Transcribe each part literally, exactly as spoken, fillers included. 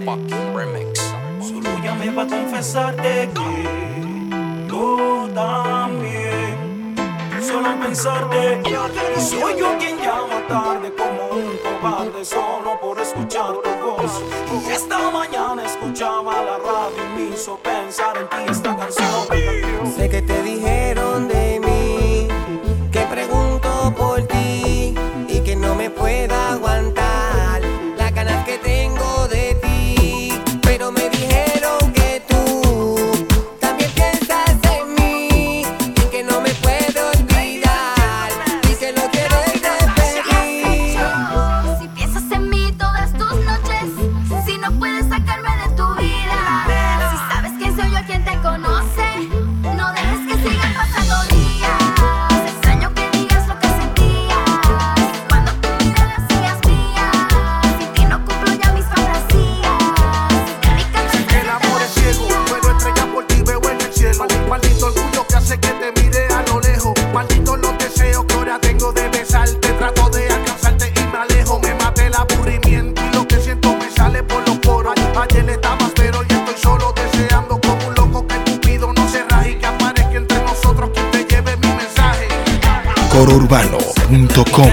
fucking remix. Solo llamé pa' confesarte que yo también solo pensarte. Soy yo quien llama tarde como un cobarde solo por escuchar tu voz. Y esta mañana escuchaba la radio y me hizo pensar en ti esta canción. Sé que te dijeron de mí, que pregunto por ti y que no me pueda aguantar las ganas que tengo de ti. Pero me dijeron que tú también piensas en mí y que no me puedo olvidar y que lo quieres repetir. Si piensas en mí todas tus noches, si no puedes sacarme de tu vida, si sabes que soy yo quien te conoce, no dejes que sigan pasando días. Extraño que digas lo que sentías cuando tu mirada hacías mía. Sin ti no cumplo ya mis fantasías. En mi cama se El amor es ciego, pero estrella por ti veo en el cielo. Maldito orgullo que hace que te mire a lo lejos. Malditos los deseos que ahora tengo de besarte. Trato de alcanzarte y me alejo. Me maté el aburrimiento y lo que siento me sale por los poros. Ayer estabas pero y estoy solo deseando como un loco que Cupido no se raje y que aparezca entre nosotros quien te lleve mi mensaje. coro urbano punto com.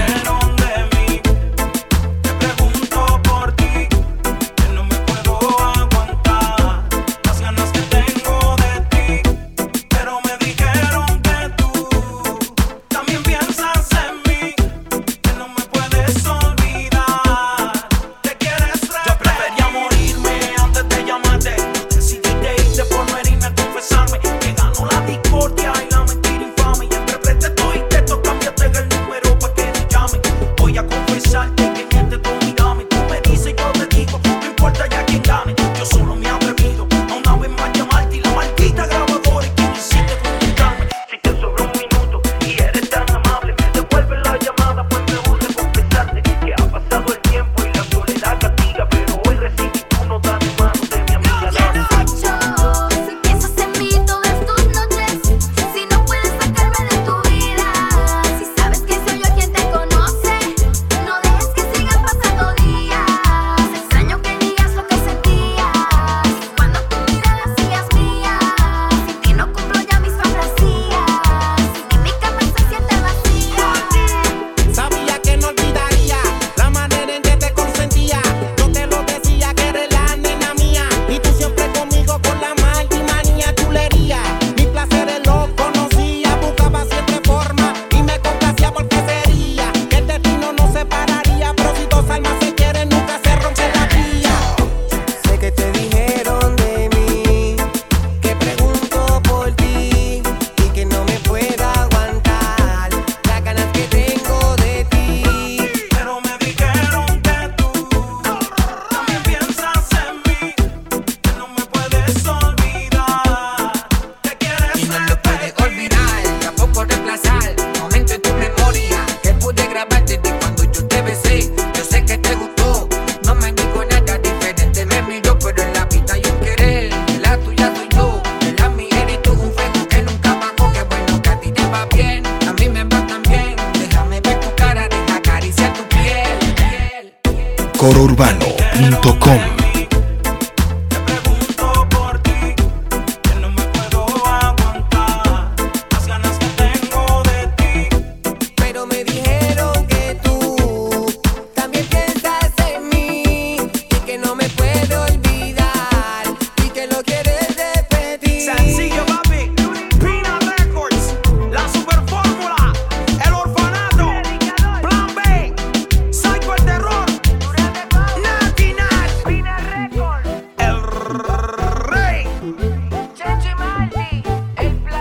coro urbano punto com.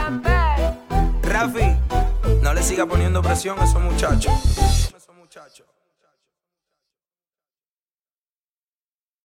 No le siga poniendo presión a esos muchachos.